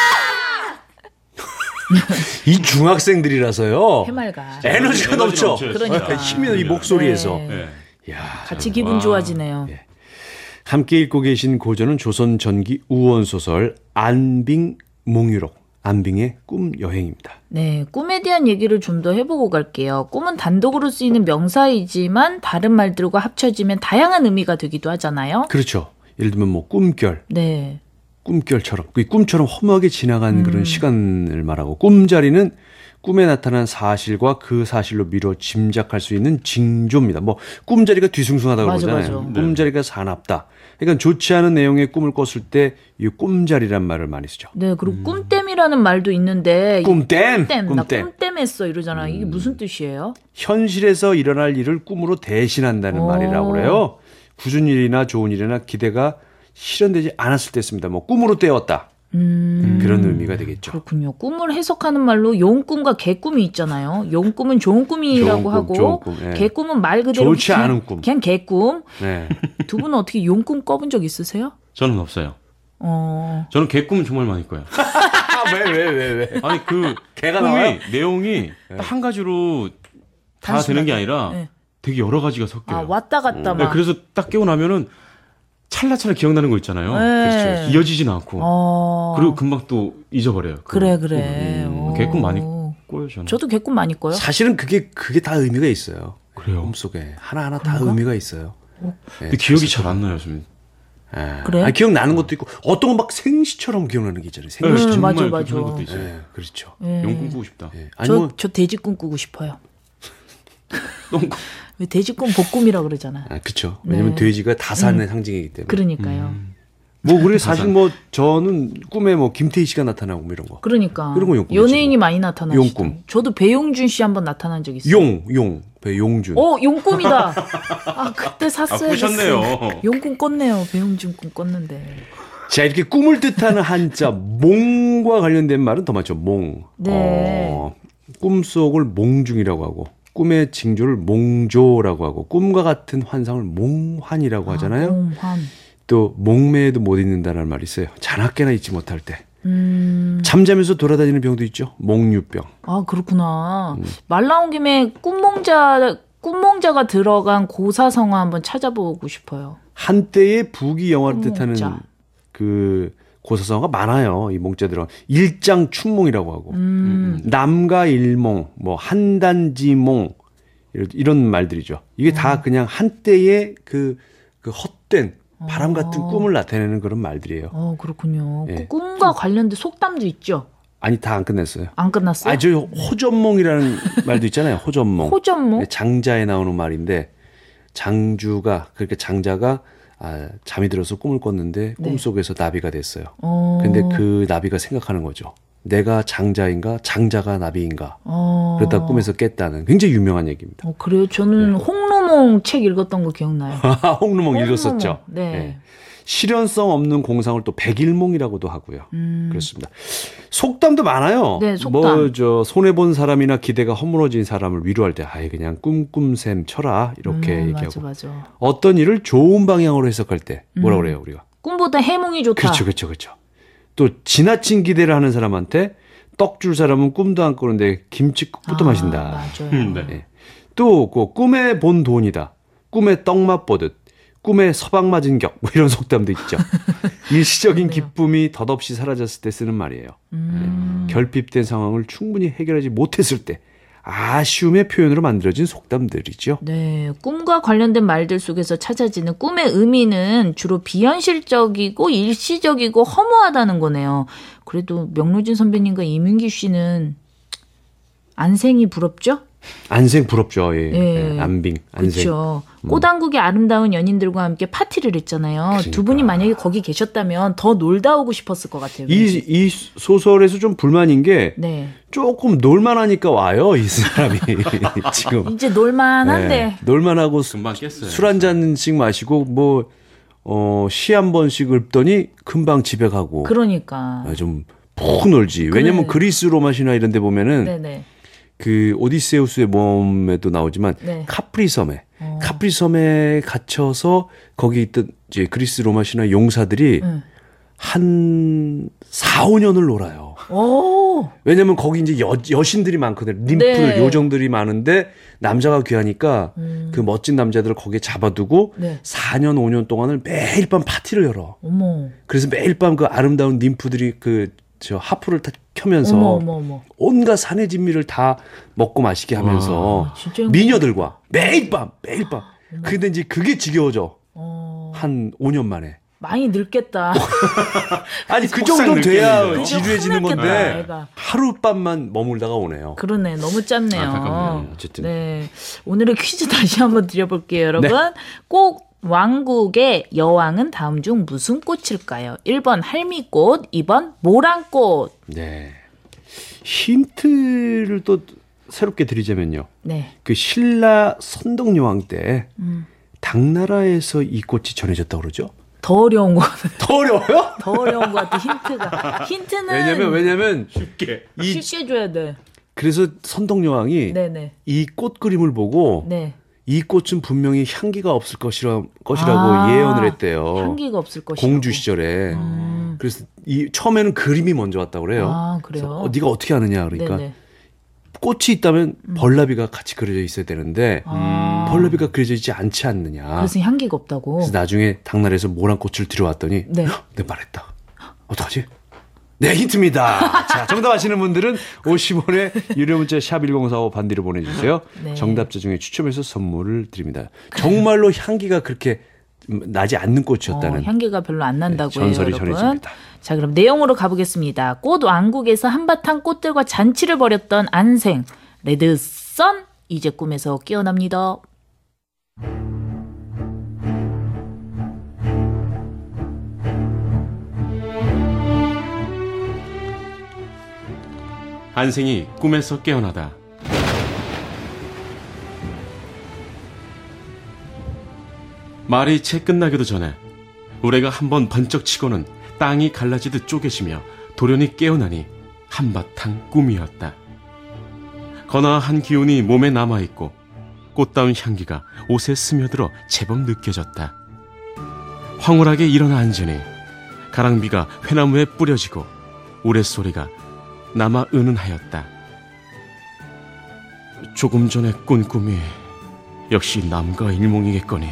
[SPEAKER 1] 이 중학생들이라서요.
[SPEAKER 2] 해맑아.
[SPEAKER 1] 에너지가 넘쳐.
[SPEAKER 2] 그러니까.
[SPEAKER 1] 힘이 이 목소리에서.
[SPEAKER 2] 네.
[SPEAKER 3] 네.
[SPEAKER 1] 야,
[SPEAKER 2] 같이 기분 좋아지네요.
[SPEAKER 1] 예. 함께 읽고 계신 고전은 조선 전기 우원 소설 안빙 몽유록, 안빙의 꿈 여행입니다.
[SPEAKER 2] 네, 꿈에 대한 얘기를 좀 더 해보고 갈게요. 꿈은 단독으로 쓰이는 명사이지만 다른 말들과 합쳐지면 다양한 의미가 되기도 하잖아요.
[SPEAKER 1] 그렇죠. 예를 들면 뭐 꿈결,
[SPEAKER 2] 네.
[SPEAKER 1] 꿈결처럼 그 꿈처럼 허무하게 지나간
[SPEAKER 2] 음.
[SPEAKER 1] 그런 시간을 말하고, 꿈자리는 꿈에 나타난 사실과 그 사실로 미뤄 짐작할 수 있는 징조입니다. 뭐 꿈자리가 뒤숭숭하다고
[SPEAKER 2] 맞아,
[SPEAKER 1] 그러잖아요.
[SPEAKER 2] 맞아.
[SPEAKER 1] 꿈자리가 사납다. 그러니까 좋지 않은 내용의 꿈을 꿨을 때 이 꿈자리란 말을 많이 쓰죠.
[SPEAKER 2] 네, 그리고 꿈땜이라는 말도 있는데.
[SPEAKER 1] 꿈땜,
[SPEAKER 2] 꿈땜. 나
[SPEAKER 1] 꿈땜.
[SPEAKER 2] 꿈땜했어 이러잖아. 이게 무슨 뜻이에요?
[SPEAKER 1] 현실에서 일어날 일을 꿈으로 대신한다는
[SPEAKER 2] 오.
[SPEAKER 1] 말이라고 그래요. 굳은 일이나 좋은 일이나 기대가 실현되지 않았을 때 씁니다. 뭐 꿈으로 때웠다.
[SPEAKER 2] 음.
[SPEAKER 1] 그런 의미가 되겠죠.
[SPEAKER 2] 그렇군요. 꿈을 해석하는 말로 용꿈과 개꿈이 있잖아요. 용꿈은 좋은 꿈이라고
[SPEAKER 1] 좋은 꿈,
[SPEAKER 2] 하고
[SPEAKER 1] 좋은 꿈, 예.
[SPEAKER 2] 개꿈은 말 그대로
[SPEAKER 1] 좋지
[SPEAKER 2] 그냥-
[SPEAKER 1] 않은 꿈.
[SPEAKER 2] 그냥 개꿈.
[SPEAKER 1] 네.
[SPEAKER 2] 두 분은 어떻게 용꿈 꿔본 적 있으세요?
[SPEAKER 3] 저는 없어요.
[SPEAKER 2] 어.
[SPEAKER 3] 저는 개꿈 정말 많이 꿔요.
[SPEAKER 1] 아, 왜, 왜, 왜, 왜?
[SPEAKER 3] 아니 그
[SPEAKER 1] 개가
[SPEAKER 3] 꿈이
[SPEAKER 1] 나와요?
[SPEAKER 3] 내용이 딱 한 가지로 다
[SPEAKER 2] 단순하게.
[SPEAKER 3] 되는 게 아니라
[SPEAKER 2] 네.
[SPEAKER 3] 되게 여러 가지가 섞여요.
[SPEAKER 2] 아, 왔다 갔다
[SPEAKER 3] 네,
[SPEAKER 2] 막.
[SPEAKER 3] 그래서 딱 깨고 나면은 찰나찰나 기억나는 거 있잖아요.
[SPEAKER 2] 네.
[SPEAKER 3] 그렇죠. 이어지진 않고.
[SPEAKER 2] 어.
[SPEAKER 3] 그리고 금방 또 잊어버려요. 그
[SPEAKER 2] 그래, 그래.
[SPEAKER 3] 꿈을.
[SPEAKER 2] 어.
[SPEAKER 3] 개꿈 많이 꿔요, 저는.
[SPEAKER 2] 저도 개꿈 많이 꿔요.
[SPEAKER 1] 사실은 그게, 그게 다 의미가 있어요.
[SPEAKER 3] 그래요?
[SPEAKER 1] 꿈속에. 하나하나 다
[SPEAKER 2] 그런가?
[SPEAKER 1] 의미가 있어요. 네,
[SPEAKER 3] 근데 기억이 잘 안 나요, 지금.
[SPEAKER 1] 아,
[SPEAKER 2] 그래요?
[SPEAKER 1] 아, 기억나는 것도 있고 어떤 건 막 생시처럼 기억나는 게 있잖아요. 생시.
[SPEAKER 2] 음,
[SPEAKER 3] 정말
[SPEAKER 2] 맞아,
[SPEAKER 3] 그렇게
[SPEAKER 2] 맞아.
[SPEAKER 3] 하는 것도 있어요.
[SPEAKER 1] 네, 그렇죠.
[SPEAKER 2] 예.
[SPEAKER 3] 용 꿈꾸고 싶다.
[SPEAKER 1] 예.
[SPEAKER 2] 저,
[SPEAKER 1] 아니면
[SPEAKER 2] 저 돼지 꿈꾸고 싶어요.
[SPEAKER 3] 똥
[SPEAKER 2] 왜 돼지 꿈 볶음이라 그러잖아.
[SPEAKER 1] 아, 그렇죠. 왜냐면
[SPEAKER 2] 네.
[SPEAKER 1] 돼지가 다산의 상징이기 때문에.
[SPEAKER 2] 그러니까요.
[SPEAKER 1] 뭐 우리 사실 뭐 저는 꿈에 뭐 김태희 씨가 나타나고 뭐 이런 거.
[SPEAKER 2] 그러니까
[SPEAKER 1] 그런 거 용꿈이지
[SPEAKER 2] 연예인이
[SPEAKER 1] 뭐.
[SPEAKER 2] 많이 나타나시죠.
[SPEAKER 1] 용꿈.
[SPEAKER 2] 저도 배용준 씨 한번 나타난 적 있어요.
[SPEAKER 1] 용, 용, 배 용준.
[SPEAKER 2] 어, 용꿈이다. 아, 그때 샀어야
[SPEAKER 3] 아, 꾸셨네요.
[SPEAKER 2] 용꿈 꿨네요. 배용준 꿈 꿨는데.
[SPEAKER 1] 자, 이렇게 꿈을 뜻하는 한자 몽과 관련된 말은 더 많죠. 몽.
[SPEAKER 2] 네.
[SPEAKER 1] 어, 꿈속을 몽중이라고 하고 꿈의 징조를 몽조라고 하고 꿈과 같은 환상을 몽환이라고 하잖아요.
[SPEAKER 2] 아, 몽환.
[SPEAKER 1] 또 목매에도 못 잊는다는 말이 있어요. 자나깨나 잊지 못할 때.
[SPEAKER 2] 음.
[SPEAKER 1] 잠자면서 돌아다니는 병도 있죠. 몽유병.
[SPEAKER 2] 아, 그렇구나.
[SPEAKER 1] 음.
[SPEAKER 2] 말 나온 김에 꿈몽자 꿈몽자가 들어간 고사성어 한번 찾아보고 싶어요.
[SPEAKER 1] 한때의 부귀 영화를
[SPEAKER 2] 꿈몽자.
[SPEAKER 1] 뜻하는 그 고사성어가 많아요. 이 몽자 들어 일장춘몽이라고 하고
[SPEAKER 2] 음.
[SPEAKER 1] 남가일몽, 뭐 한단지몽 이런, 이런 말들이죠. 이게 다 그냥 한때의 그, 그 헛된 바람 같은
[SPEAKER 2] 어.
[SPEAKER 1] 꿈을 나타내는 그런 말들이에요.
[SPEAKER 2] 어, 그렇군요.
[SPEAKER 1] 예.
[SPEAKER 2] 그 꿈과 관련된 속담도 있죠.
[SPEAKER 1] 아니 다 안 끝냈어요.
[SPEAKER 2] 안 끝났어요?
[SPEAKER 1] 아, 저 호전몽이라는 말도 있잖아요. 호전몽.
[SPEAKER 2] 호전몽?
[SPEAKER 1] 네, 장자에 나오는 말인데 장주가 그렇게 장자가 아, 잠이 들어서 꿈을 꿨는데
[SPEAKER 2] 네.
[SPEAKER 1] 꿈속에서 나비가 됐어요.
[SPEAKER 2] 어.
[SPEAKER 1] 근데 그 나비가 생각하는 거죠. 내가 장자인가 장자가 나비인가.
[SPEAKER 2] 어.
[SPEAKER 1] 그러다 꿈에서 깼다는 굉장히 유명한 얘기입니다.
[SPEAKER 2] 어, 그래요? 저는 홍루몽 책 읽었던 거 기억나요.
[SPEAKER 1] 홍루몽 읽었었죠.
[SPEAKER 2] 네.
[SPEAKER 1] 네. 실현성 없는 공상을 또 백일몽이라고도 하고요.
[SPEAKER 2] 음.
[SPEAKER 1] 그렇습니다. 속담도 많아요.
[SPEAKER 2] 네, 속담.
[SPEAKER 1] 뭐 저 손해 본 사람이나 기대가 허물어진 사람을 위로할 때 아예 그냥 꿈꿈샘 쳐라 이렇게
[SPEAKER 2] 음,
[SPEAKER 1] 얘기하고
[SPEAKER 2] 맞아, 맞아.
[SPEAKER 1] 어떤 일을 좋은 방향으로 해석할 때 뭐라
[SPEAKER 2] 음.
[SPEAKER 1] 그래요 우리가?
[SPEAKER 2] 꿈보다 해몽이 좋다.
[SPEAKER 1] 그렇죠, 그렇죠, 그렇죠. 또 지나친 기대를 하는 사람한테 떡 줄 사람은 꿈도 안 꾸는데 김치국부터
[SPEAKER 2] 아,
[SPEAKER 1] 마신다.
[SPEAKER 2] 맞아요.
[SPEAKER 3] 음, 네.
[SPEAKER 1] 예. 또 그 꿈에 본 돈이다. 꿈에 떡맛 보듯. 꿈에 서방 맞은 격. 뭐 이런 속담도 있죠. 일시적인
[SPEAKER 2] 그러네요.
[SPEAKER 1] 기쁨이 덧없이 사라졌을 때 쓰는 말이에요.
[SPEAKER 2] 음.
[SPEAKER 1] 예. 결핍된 상황을 충분히 해결하지 못했을 때 아쉬움의 표현으로 만들어진 속담들이죠.
[SPEAKER 2] 네, 꿈과 관련된 말들 속에서 찾아지는 꿈의 의미는 주로 비현실적이고 일시적이고 허무하다는 거네요. 그래도 명로진 선배님과 이민기 씨는 안생이 부럽죠?
[SPEAKER 1] 안생 부럽죠. 예.
[SPEAKER 2] 예.
[SPEAKER 1] 예. 안빙, 안생.
[SPEAKER 2] 그렇죠. 꽃왕국의 아름다운 연인들과 함께 파티를 했잖아요.
[SPEAKER 1] 그러니까.
[SPEAKER 2] 두 분이 만약에 거기 계셨다면 더 놀다 오고 싶었을 것 같아요.
[SPEAKER 1] 이, 이 소설에서 좀 불만인 게
[SPEAKER 2] 네.
[SPEAKER 1] 조금 놀만하니까 와요, 이 사람이. 지금.
[SPEAKER 2] 이제 놀만한데.
[SPEAKER 1] 네. 놀만하고
[SPEAKER 3] 금방 깼어요.
[SPEAKER 1] 술 한 잔씩 마시고 뭐, 어, 시 한 번씩 읊더니 금방 집에 가고.
[SPEAKER 2] 그러니까.
[SPEAKER 1] 아, 좀 푹 놀지. 왜냐면
[SPEAKER 2] 그래.
[SPEAKER 1] 그리스 로마 신화 이런 데 보면은
[SPEAKER 2] 네네.
[SPEAKER 1] 그 오디세우스의 모험에도 나오지만
[SPEAKER 2] 네.
[SPEAKER 1] 카프리 섬에
[SPEAKER 2] 어.
[SPEAKER 1] 카프리 섬에 갇혀서 거기 있던 이제 그리스 로마 신화 용사들이
[SPEAKER 2] 응.
[SPEAKER 1] 한 사, 오 년을 놀아요.
[SPEAKER 2] 오.
[SPEAKER 1] 왜냐면 거기 이제 여, 여신들이 많거든요. 님프들,
[SPEAKER 2] 네.
[SPEAKER 1] 요정들이 많은데 남자가 귀하니까
[SPEAKER 2] 음.
[SPEAKER 1] 그 멋진 남자들을 거기에 잡아두고
[SPEAKER 2] 네.
[SPEAKER 1] 사 년, 오 년 동안을 매일 밤 파티를 열어.
[SPEAKER 2] 어머.
[SPEAKER 1] 그래서 매일 밤 그 아름다운 님프들이 그 저 하프를 다 켜면서
[SPEAKER 2] 어머, 어머, 어머.
[SPEAKER 1] 온갖 산의 진미를 다 먹고 마시게 하면서
[SPEAKER 2] 아, 진짜 행복하다.
[SPEAKER 1] 미녀들과 매일 밤, 매일 밤. 근데 이제 그게 지겨워져.
[SPEAKER 2] 어.
[SPEAKER 1] 한 오 년 만에.
[SPEAKER 2] 많이 늙겠다.
[SPEAKER 1] 아니 그
[SPEAKER 3] 속상
[SPEAKER 1] 정도 돼야
[SPEAKER 3] 늙겠는데요.
[SPEAKER 1] 지루해지는
[SPEAKER 2] 그죠?
[SPEAKER 1] 건데
[SPEAKER 2] 확 늙겠다, 애가.
[SPEAKER 1] 하룻밤만 머물다가 오네요.
[SPEAKER 2] 그러네. 너무 짧네요.
[SPEAKER 3] 안타깝네요.
[SPEAKER 1] 어쨌든.
[SPEAKER 2] 네. 오늘의 퀴즈 다시 한번 드려볼게요, 여러분. 꼭 왕국의 여왕은 다음 중 무슨 꽃일까요? 일 번 할미꽃, 이 번 모란꽃.
[SPEAKER 1] 네. 힌트를 또 새롭게 드리자면요.
[SPEAKER 2] 네.
[SPEAKER 1] 그 신라 선덕여왕 때
[SPEAKER 2] 음.
[SPEAKER 1] 당나라에서 이 꽃이 전해졌다고 그러죠?
[SPEAKER 2] 더 어려운 것 같아요.
[SPEAKER 1] 더 어려워요?
[SPEAKER 2] 더 어려운 것 같아, 힌트가. 힌트는
[SPEAKER 1] 왜냐면 왜냐면
[SPEAKER 3] 쉽게.
[SPEAKER 1] 이
[SPEAKER 2] 쉽게 줘야 돼.
[SPEAKER 1] 그래서 선덕여왕이
[SPEAKER 2] 네네.
[SPEAKER 1] 이 꽃 그림을 보고
[SPEAKER 2] 네.
[SPEAKER 1] 이 꽃은 분명히 향기가 없을 것이라, 것이라고
[SPEAKER 2] 아,
[SPEAKER 1] 예언을 했대요.
[SPEAKER 2] 향기가 없을 것이고.
[SPEAKER 1] 공주 시절에.
[SPEAKER 2] 음.
[SPEAKER 1] 그래서 이 처음에는 그림이 먼저 왔다고 그래요.
[SPEAKER 2] 아, 그래요?
[SPEAKER 1] 그래서 어, 네가 어떻게 아느냐 그러니까
[SPEAKER 2] 네네.
[SPEAKER 1] 꽃이 있다면 벌나비가 같이 그려져 있어야 되는데
[SPEAKER 2] 아.
[SPEAKER 1] 벌나비가 그려져 있지 않지 않느냐.
[SPEAKER 2] 그래서 향기가 없다고.
[SPEAKER 1] 그래서 나중에 당나라에서 모란꽃을 들여왔더니
[SPEAKER 2] 네.
[SPEAKER 1] 헉, 내가 말했다. 어떡하지? 네, 힌트입니다. 자, 정답 아시는 분들은 오십 원의 유료 문자 샵 일공사오 반디로 보내주세요.
[SPEAKER 2] 네.
[SPEAKER 1] 정답자 중에 추첨해서 선물을 드립니다. 정말로 향기가 그렇게 나지 않는 꽃이었다는
[SPEAKER 2] 어, 향기가 별로 안 난다고
[SPEAKER 1] 네, 전설이
[SPEAKER 2] 해요, 여러분.
[SPEAKER 1] 전해집니다.
[SPEAKER 2] 자, 그럼 내용으로 가보겠습니다. 꽃 왕국에서 한바탕 꽃들과 잔치를 벌였던 안생, 레드선, 이제 꿈에서 깨어납니다.
[SPEAKER 3] 안생이 꿈에서 깨어나다. 말이 채 끝나기도 전에 우레가 한번 번쩍 치고는 땅이 갈라지듯 쪼개지며 돌연히 깨어나니 한바탕 꿈이었다. 거나한 기운이 몸에 남아있고 꽃다운 향기가 옷에 스며들어 제법 느껴졌다. 황홀하게 일어나 앉으니 가랑비가 회나무에 뿌려지고 우레소리가 남아 은은하였다. 조금 전에 꾼 꿈이 역시 남과 일몽이겠거니.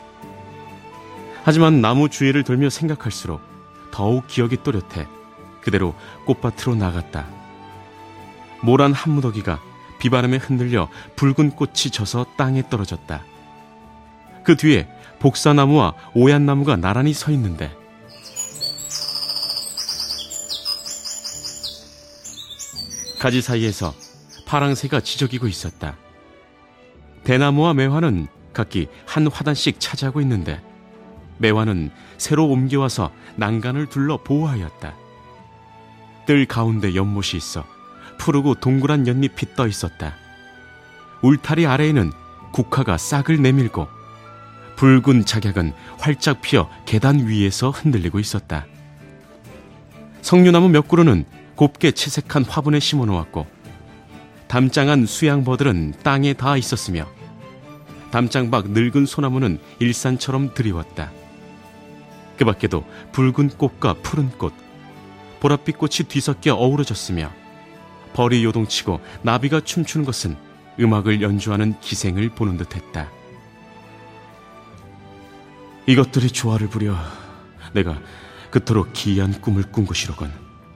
[SPEAKER 3] 하지만 나무 주위를 돌며 생각할수록 더욱 기억이 또렷해 그대로 꽃밭으로 나갔다. 모란 한 무더기가 비바람에 흔들려 붉은 꽃이 져서 땅에 떨어졌다. 그 뒤에 복사나무와 오얏나무가 나란히 서 있는데 가지 사이에서 파랑새가 지저귀고 있었다. 대나무와 매화는 각기 한 화단씩 차지하고 있는데 매화는 새로 옮겨와서 난간을 둘러 보호하였다. 뜰 가운데 연못이 있어 푸르고 동그란 연잎이 떠 있었다. 울타리 아래에는 국화가 싹을 내밀고 붉은 작약은 활짝 피어 계단 위에서 흔들리고 있었다. 석류나무 몇 그루는 곱게 채색한 화분에 심어놓았고 담장한 수양버들은 땅에 닿아 있었으며 담장 밖 늙은 소나무는 일산처럼 드리웠다. 그 밖에도 붉은 꽃과 푸른 꽃, 보랏빛 꽃이 뒤섞여 어우러졌으며 벌이 요동치고 나비가 춤추는 것은 음악을 연주하는 기생을 보는 듯했다. 이것들이 조화를 부려 내가 그토록 기이한 꿈을 꾼 것이로군.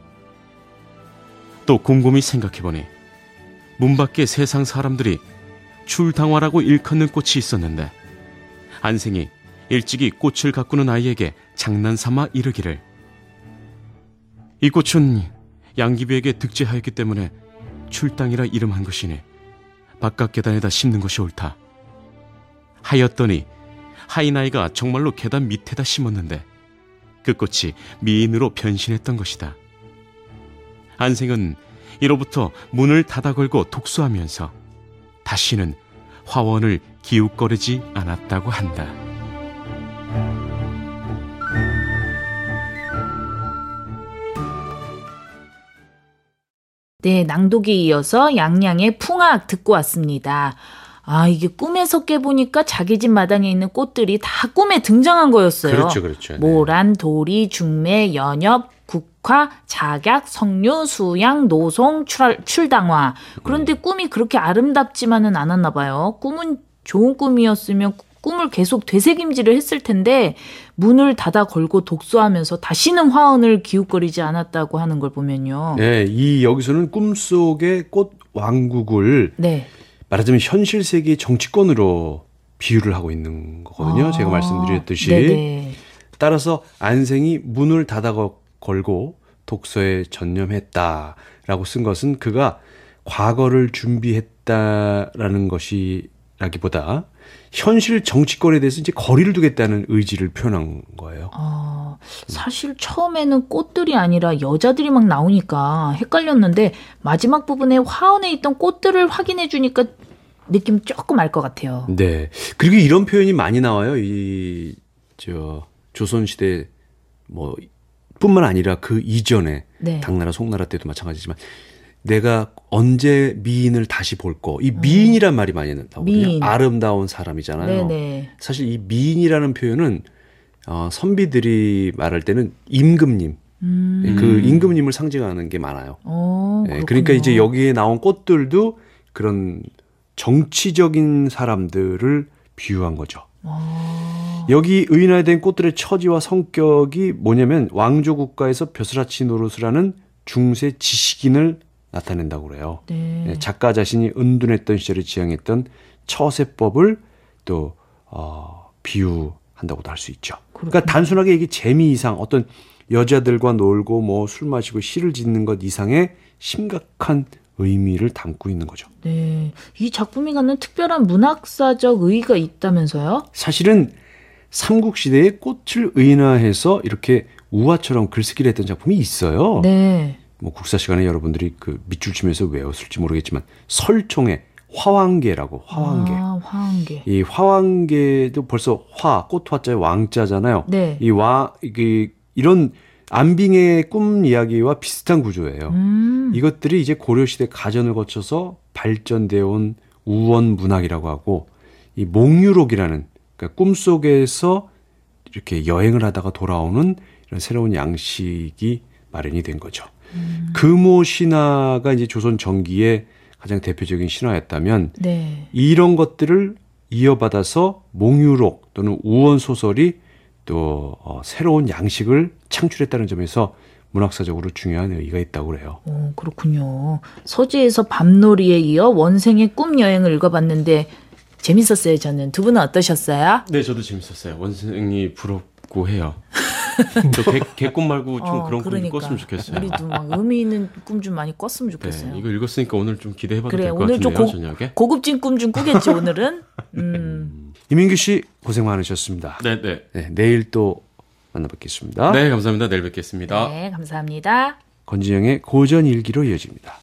[SPEAKER 3] 또 곰곰이 생각해보니 문 밖에 세상 사람들이 출당화라고 일컫는 꽃이 있었는데 안생이 일찍이 꽃을 가꾸는 아이에게 장난삼아 이르기를 이 꽃은 양귀비에게 득제하였기 때문에 출당이라 이름한 것이니 바깥 계단에다 심는 것이 옳다 하였더니 하이나이가 정말로 계단 밑에다 심었는데 그 꽃이 미인으로 변신했던 것이다. 안생은 이로부터 문을 닫아 걸고 독서하면서 다시는 화원을 기웃거리지 않았다고 한다.
[SPEAKER 2] 네, 낭독에 이어서 양양의 풍악 듣고 왔습니다. 아, 이게 꿈에서 깨보니까 자기 집 마당에 있는 꽃들이 다 꿈에 등장한 거였어요.
[SPEAKER 1] 그렇죠, 그렇죠. 네.
[SPEAKER 2] 모란, 도리, 중매, 연엽, 국화, 작약, 석류, 수양, 노송, 출, 출당화. 그런데
[SPEAKER 1] 음.
[SPEAKER 2] 꿈이 그렇게 아름답지만은 않았나 봐요. 꿈은 좋은 꿈이었으면 꿈을 계속 되새김질을 했을 텐데 문을 닫아 걸고 독서하면서 다시는 화원을 기웃거리지 않았다고 하는 걸 보면요.
[SPEAKER 1] 네, 이 여기서는 꿈속의 꽃 왕국을
[SPEAKER 2] 네.
[SPEAKER 1] 말하자면 현실 세계의 정치권으로 비유를 하고 있는 거거든요.
[SPEAKER 2] 아,
[SPEAKER 1] 제가 말씀드렸듯이.
[SPEAKER 2] 네네.
[SPEAKER 1] 따라서 안생이 문을 닫아 걸고 독서에 전념했다라고 쓴 것은 그가 과거를 준비했다라는 것이라기보다 현실 정치권에 대해서 이제 거리를 두겠다는 의지를 표현한 거예요.
[SPEAKER 2] 어, 사실 처음에는 꽃들이 아니라 여자들이 막 나오니까 헷갈렸는데 마지막 부분에 화원에 있던 꽃들을 확인해 주니까 느낌 조금 알 것 같아요.
[SPEAKER 1] 네. 그리고 이런 표현이 많이 나와요. 이, 저, 조선시대 뭐, 뿐만 아니라 그 이전에
[SPEAKER 2] 네.
[SPEAKER 1] 당나라, 송나라 때도 마찬가지지만 내가 언제 미인을 다시 볼 거. 이 미인이란 말이 많이 나오거든요.
[SPEAKER 2] 미인.
[SPEAKER 1] 아름다운 사람이잖아요.
[SPEAKER 2] 네네.
[SPEAKER 1] 사실 이 미인이라는 표현은 어, 선비들이 말할 때는 임금님,
[SPEAKER 2] 음.
[SPEAKER 1] 그 임금님을 상징하는 게 많아요.
[SPEAKER 2] 어,
[SPEAKER 1] 네, 그러니까 이제 여기에 나온 꽃들도 그런 정치적인 사람들을 비유한 거죠.
[SPEAKER 2] 어.
[SPEAKER 1] 여기 의인화된 꽃들의 처지와 성격이 뭐냐면 왕조 국가에서 벼슬아치 노릇을 하는 중세 지식인을 나타낸다고 그래요.
[SPEAKER 2] 네.
[SPEAKER 1] 네, 작가 자신이 은둔했던 시절에 지향했던 처세법을 또 어, 비유한다고 한다고도 할 수 있죠. 그러니까 단순하게 이게 재미 이상 어떤 여자들과 놀고 뭐 술 마시고 시를 짓는 것 이상의 심각한 의미를 담고 있는 거죠.
[SPEAKER 2] 네, 이 작품이 갖는 특별한 문학사적 의의가 있다면서요?
[SPEAKER 1] 사실은 삼국시대의 꽃을 의인화해서 이렇게 우화처럼 글쓰기를 했던 작품이 있어요.
[SPEAKER 2] 네.
[SPEAKER 1] 뭐 국사 시간에 여러분들이 그 밑줄 치면서 외웠을지 모르겠지만 설총의 화왕계라고 화왕계.
[SPEAKER 2] 아, 화왕계.
[SPEAKER 1] 이 화왕계도 벌써 화, 꽃 화자의 왕자잖아요.
[SPEAKER 2] 네.
[SPEAKER 1] 이 와, 이게 이런 안빙의 꿈 이야기와 비슷한 구조예요.
[SPEAKER 2] 음.
[SPEAKER 1] 이것들이 이제 고려시대 가전을 거쳐서 발전되어 온 우원 문학이라고 하고 이 몽유록이라는 그러니까 꿈속에서 이렇게 여행을 하다가 돌아오는 이런 새로운 양식이 마련이 된 거죠. 음. 금오 신화가 이제 조선 전기의 가장 대표적인 신화였다면
[SPEAKER 2] 네.
[SPEAKER 1] 이런 것들을 이어받아서 몽유록 또는 우원 소설이 또 어, 새로운 양식을 창출했다는 점에서 문학사적으로 중요한 의의가 있다고 그래요.
[SPEAKER 2] 오, 그렇군요. 서지에서 밤놀이에 이어 원생의 꿈 여행을 읽어봤는데 재밌었어요. 저는. 두 분은 어떠셨어요?
[SPEAKER 3] 네, 저도 재밌었어요. 원생이 부럽고 해요. 저 개, 개꿈 말고 좀
[SPEAKER 2] 어,
[SPEAKER 3] 그런
[SPEAKER 2] 그러니까.
[SPEAKER 3] 꿈 꿨으면 좋겠어요.
[SPEAKER 2] 우리도 막 의미 있는 꿈 좀 많이 꿨으면 좋겠어요.
[SPEAKER 3] 네, 이거 읽었으니까 오늘 좀 기대해봐도
[SPEAKER 2] 그래,
[SPEAKER 3] 될 것
[SPEAKER 2] 오늘 좀
[SPEAKER 3] 같은데요,
[SPEAKER 2] 고,
[SPEAKER 3] 저녁에.
[SPEAKER 2] 고급진 꿈 좀 꾸겠지 오늘은. 음.
[SPEAKER 1] 이민규 씨 고생 많으셨습니다.
[SPEAKER 3] 네, 네.
[SPEAKER 1] 네, 내일 또 만나뵙겠습니다.
[SPEAKER 3] 네, 감사합니다. 내일 뵙겠습니다.
[SPEAKER 2] 네, 감사합니다.
[SPEAKER 1] 권진영의 고전 일기로 이어집니다.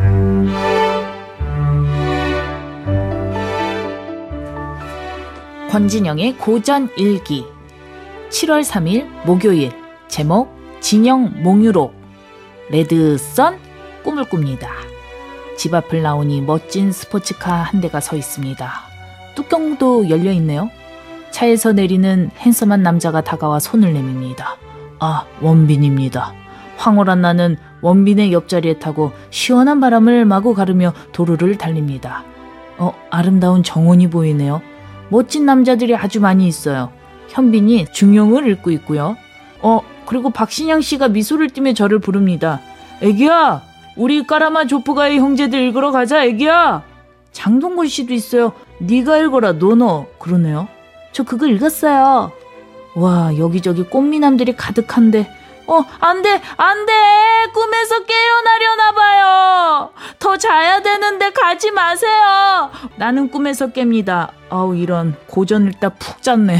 [SPEAKER 2] 권진영의 고전 일기. 칠월 삼일 목요일. 제목 진영 몽유록. 레드선 꿈을 꿉니다. 집 앞을 나오니 멋진 스포츠카 한 대가 서 있습니다. 뚜껑도 열려 있네요. 차에서 내리는 핸섬한 남자가 다가와 손을 내밉니다. 아, 원빈입니다. 황홀한 나는 원빈의 옆자리에 타고 시원한 바람을 마구 가르며 도로를 달립니다. 어, 아름다운 정원이 보이네요. 멋진 남자들이 아주 많이 있어요. 현빈이 중용을 읽고 있고요. 어, 그리고 박신양 씨가 미소를 띠며 저를 부릅니다. 애기야, 우리 까라마 조프가의 형제들 읽으러 가자, 애기야. 장동건 씨도 있어요. 네가 읽어라, 노노. 그러네요. 저 그거 읽었어요. 와, 여기저기 꽃미남들이 가득한데 어, 안 돼, 안 돼. 꿈에서 깨어나려나 봐요. 더 자야 되는데 가지 마세요. 나는 꿈에서 깹니다. 아우, 이런. 고전 읽다 푹 잤네.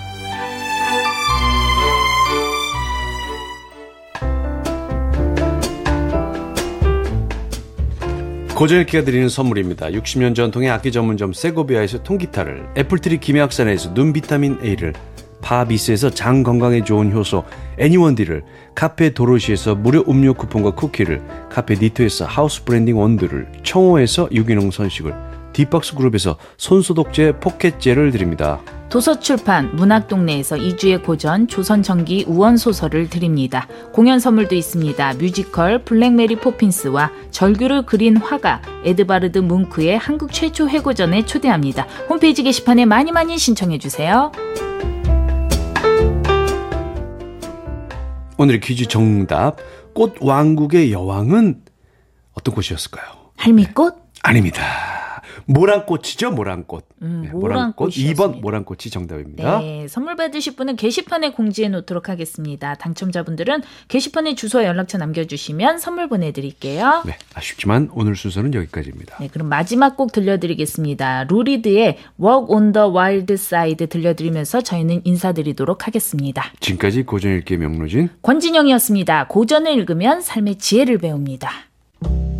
[SPEAKER 1] 고전 읽기가 드리는 선물입니다. 육십 년 전통의 악기 전문점 세고비아에서 통기타를, 애플트리 김해학산에서 눈 비타민 A를, 파비스에서 장 건강에 좋은 효소 애니원디를, 카페 도로시에서 무료 음료 쿠폰과 쿠키를, 카페 니토에서 하우스 브랜딩 원두를, 청호에서 유기농 선식을, 딥박스 그룹에서 손소독제 포켓젤을 드립니다.
[SPEAKER 2] 도서출판 문학동네에서 이주의 고전 조선전기 우원소설을 드립니다. 공연 선물도 있습니다. 뮤지컬 블랙메리 포핀스와 절규를 그린 화가 에드바르드 뭉크의 한국 최초 회고전에 초대합니다. 홈페이지 게시판에 많이 많이 신청해 주세요.
[SPEAKER 1] 오늘의 퀴즈 정답, 꽃왕국의 여왕은 어떤 꽃이었을까요?
[SPEAKER 2] 할미꽃?
[SPEAKER 1] 네. 아닙니다. 모란꽃이죠, 모란꽃.
[SPEAKER 2] 음,
[SPEAKER 1] 네, 모란꽃. 이 번
[SPEAKER 2] 모란꽃이었습니다.
[SPEAKER 1] 모란꽃이 정답입니다.
[SPEAKER 2] 네, 선물 받으실 분은 게시판에 공지해 놓도록 하겠습니다. 당첨자분들은 게시판에 주소와 연락처 남겨주시면 선물 보내드릴게요.
[SPEAKER 1] 네, 아쉽지만 오늘 순서는 여기까지입니다.
[SPEAKER 2] 네, 그럼 마지막 곡 들려드리겠습니다. 루리드의 Walk on the Wild Side 들려드리면서 저희는 인사드리도록 하겠습니다.
[SPEAKER 1] 지금까지 고전 읽기의 명로진
[SPEAKER 2] 권진영이었습니다. 고전을 읽으면 삶의 지혜를 배웁니다.